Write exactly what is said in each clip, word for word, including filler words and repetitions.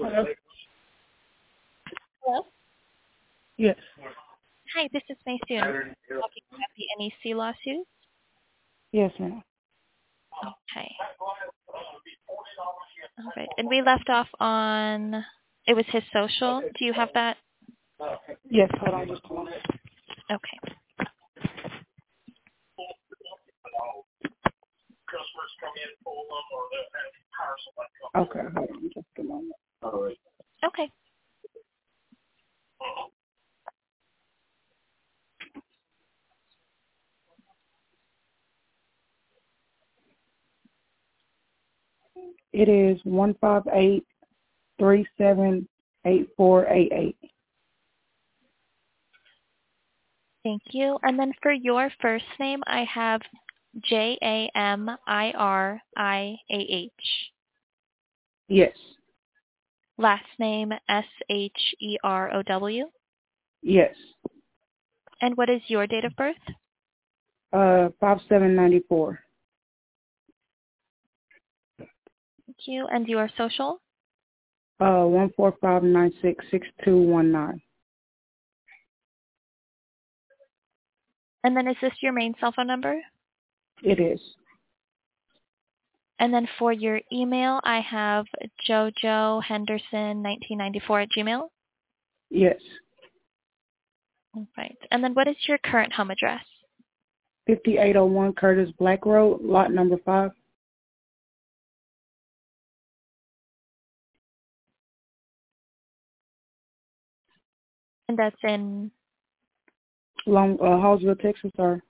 Hello? Hello. Yes. Hi, this is Maysoon. Talking about the N E C lawsuit. Yes, ma'am. Okay. All right. And we left off on, it was his social. Do you have that? Yes, hold on just a moment. Okay. Okay, hold on just a moment. Okay. It is one five eight three seven eight four eight eight. Thank you. And then for your first name, I have J A M I R I A H. Yes. Last name S H E R O W. Yes. And what is your date of birth? Uh, five seven ninety four. Thank you. And your social? Uh, one four five nine six six two one nine. And then is this your main cell phone number? It is. And then for your email, I have jojo henderson nineteen ninety-four at Gmail. Yes. All right. And then what is your current home address? fifty-eight oh one Curtis Black Road, lot number five. And that's in, Long, uh, Hallsville, Texas, or?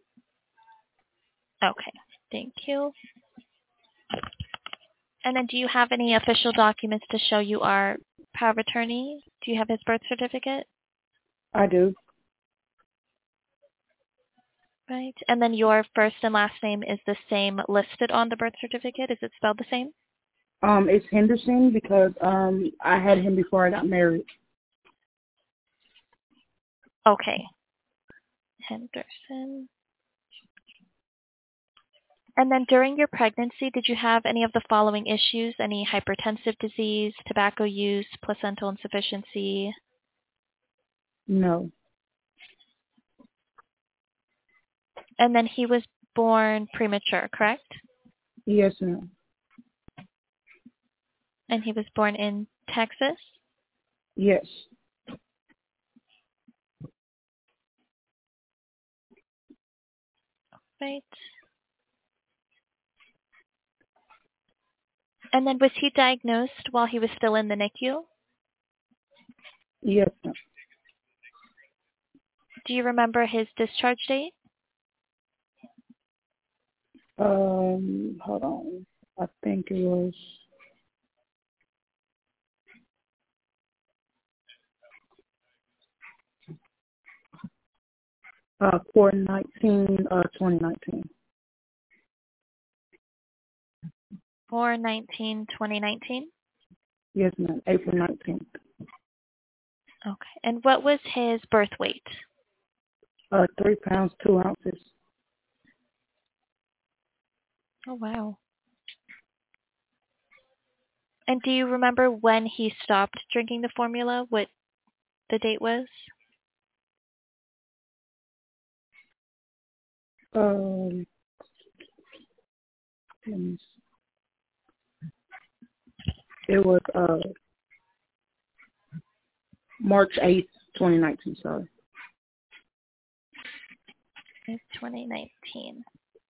okay. Thank you. And then do you have any official documents to show you are power of attorney? Do you have his birth certificate? I do. Right. And then your first and last name is the same listed on the birth certificate. Is it spelled the same? Um, it's Henderson because, um, I had him before I got married. Okay. Henderson. And then during your pregnancy, did you have any of the following issues? Any hypertensive disease, tobacco use, placental insufficiency? No. And then he was born premature, correct? Yes, ma'am. And he was born in Texas? Yes. Right. And then was he diagnosed while he was still in the N I C U? Yes, ma'am. Do you remember his discharge date? Um, hold on. I think it was uh four nineteen uh twenty nineteen. four nineteen twenty nineteen? Yes, ma'am. April nineteenth. Okay. And what was his birth weight? Uh, three pounds two ounces. Oh, wow. And do you remember when he stopped drinking the formula? What the date was? Um, let me see. It was uh March eighth, twenty nineteen. Sorry. It's twenty nineteen.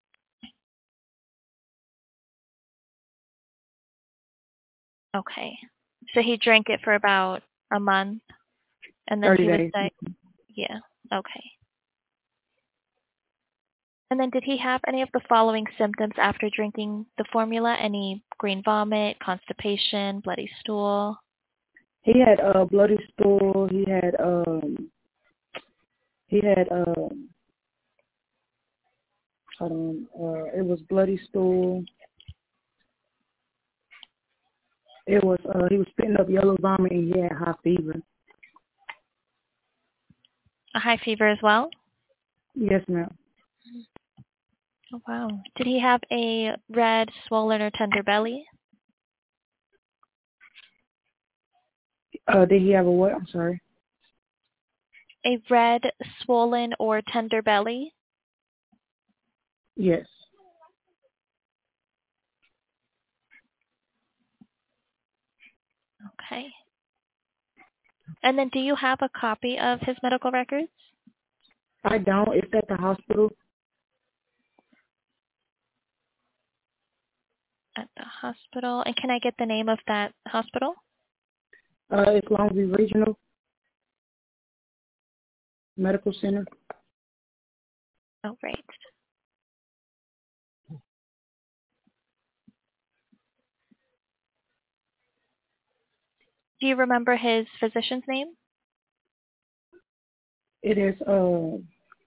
Okay. So he drank it for about a month and then Thirty he was days. di- yeah. Okay. And then did he have any of the following symptoms after drinking the formula? Any green vomit, constipation, bloody stool? He had uh bloody stool. He had um he had um hold on uh it was bloody stool. It was uh he was spitting up yellow vomit and he had high fever. A high fever as well? Yes, ma'am. Oh, wow. Did he have a red, swollen, or tender belly? Uh, did he have a what? I'm sorry. A red, swollen, or tender belly? Yes. Okay. And then do you have a copy of his medical records? I don't. It's at the hospital. At the hospital. And can I get the name of that hospital? Uh, it's Longview Regional Medical Center. Oh, right. Do you remember his physician's name? It is uh,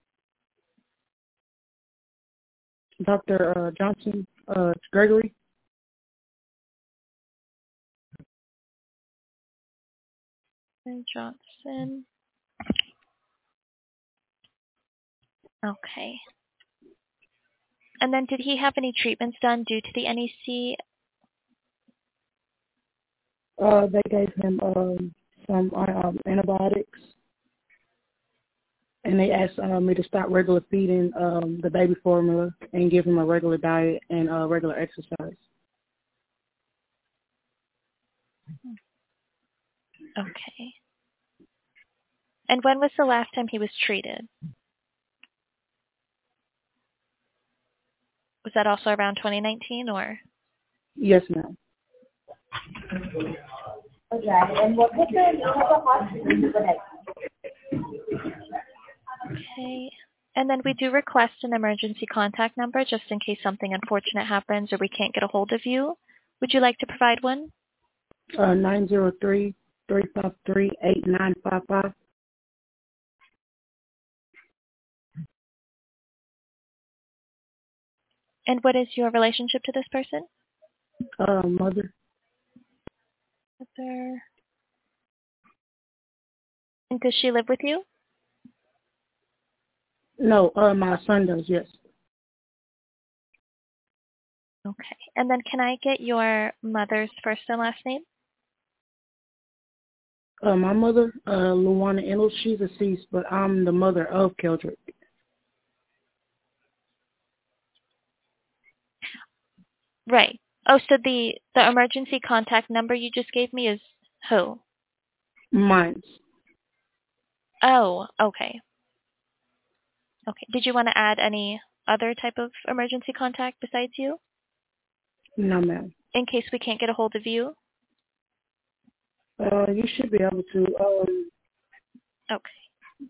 Doctor Uh, Johnson uh, Gregory. Johnson. Okay. And then did he have any treatments done due to the N E C? Uh, they gave him um, some uh, um, antibiotics, and they asked uh, me to stop regular feeding um, the baby formula and give him a regular diet and uh, regular exercise. Okay. And when was the last time he was treated? Was that also around twenty nineteen or? Yes, ma'am. Okay. And then we do request an emergency contact number just in case something unfortunate happens or we can't get a hold of you. Would you like to provide one? Uh, nine zero three, three five three, eight nine five five. And what is your relationship to this person? Uh, mother. Mother. And does she live with you? No, uh, my son does, yes. Okay. And then can I get your mother's first and last name? Uh, my mother, uh, Luana Ennels, she's deceased, but I'm the mother of Keldrick. Right. Oh, so the, the emergency contact number you just gave me is who? Mine. Oh, okay. Okay. Did you want to add any other type of emergency contact besides you? No, ma'am. In case we can't get a hold of you? Uh, you should be able to. Um, Okay.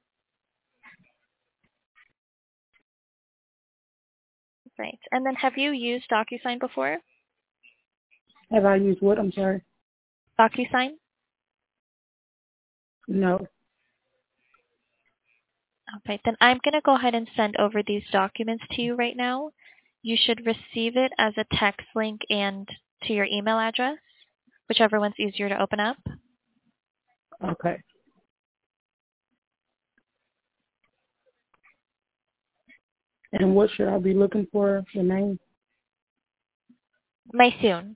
Right. And then have you used DocuSign before? have I used what? I'm sorry. DocuSign? No. Okay. Then I'm going to go ahead and send over these documents to you right now. You should receive it as a text link and to your email address, whichever one's easier to open up. Okay. And what should I be looking for? The name? Maysoon.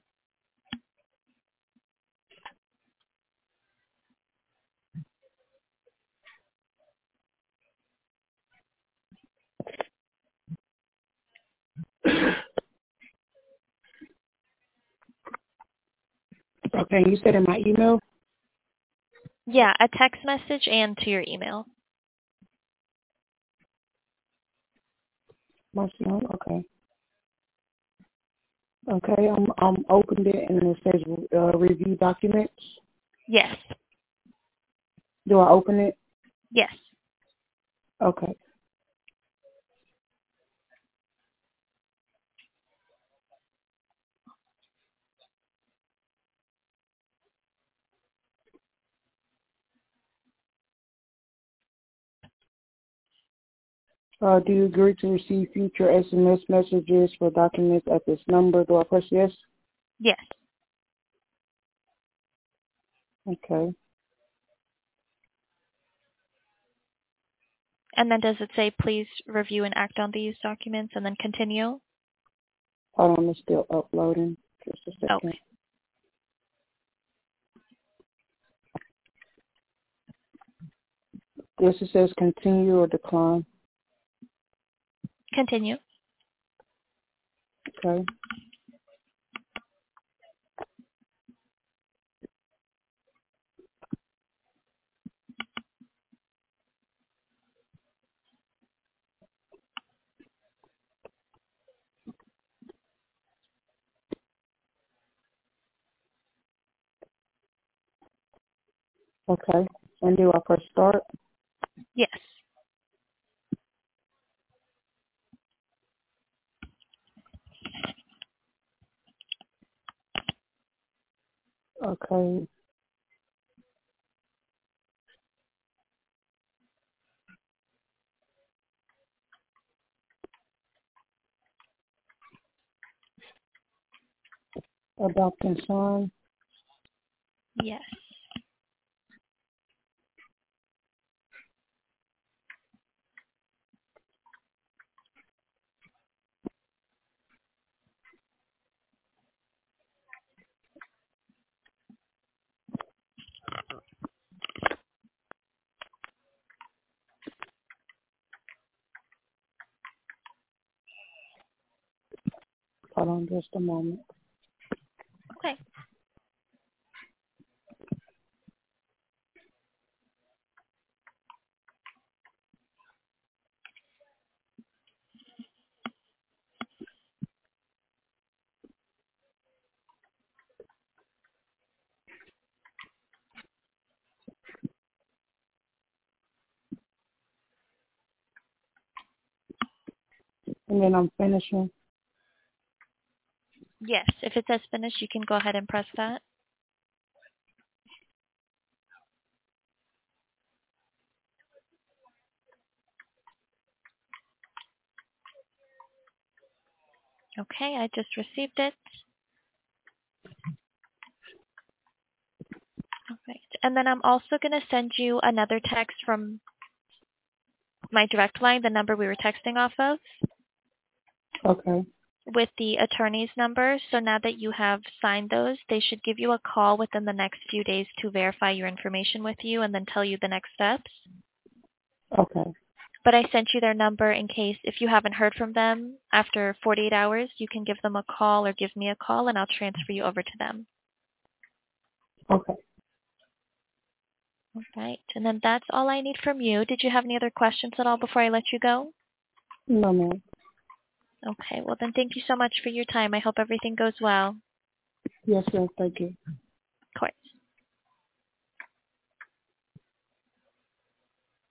Okay. You said in my email? Yeah, a text message and to your email. My son? Okay. Okay. I'm I'm opened it and it says uh, review documents. Yes. Do I open it? Yes. Okay. Uh, do you agree to receive future S M S messages for documents at this number? Do I press yes? Yes. Okay. And then does it say please review and act on these documents and then continue? Hold on, it's still uploading. Just a second. Okay. Yes, it says continue or decline. Continue. Okay. Okay. And do I press start? Yes. Okay. Adopt and sign. Yes. Hold on just a moment. Okay. And then I'm finishing. Yes. If it says finish, you can go ahead and press that. Okay, I just received it. All right. And then I'm also going to send you another text from my direct line, the number we were texting off of, Okay. with the attorney's number. So now that you have signed those, they should give you a call within the next few days to verify your information with you and then tell you the next steps. Okay. But I sent you their number in case if you haven't heard from them after forty-eight hours, you can give them a call or give me a call and I'll transfer you over to them. Okay. All right. And then that's all I need from you. Did you have any other questions at all before I let you go? No, ma'am. Okay. Well, then thank you so much for your time. I hope everything goes well. Yes, sir. Thank you.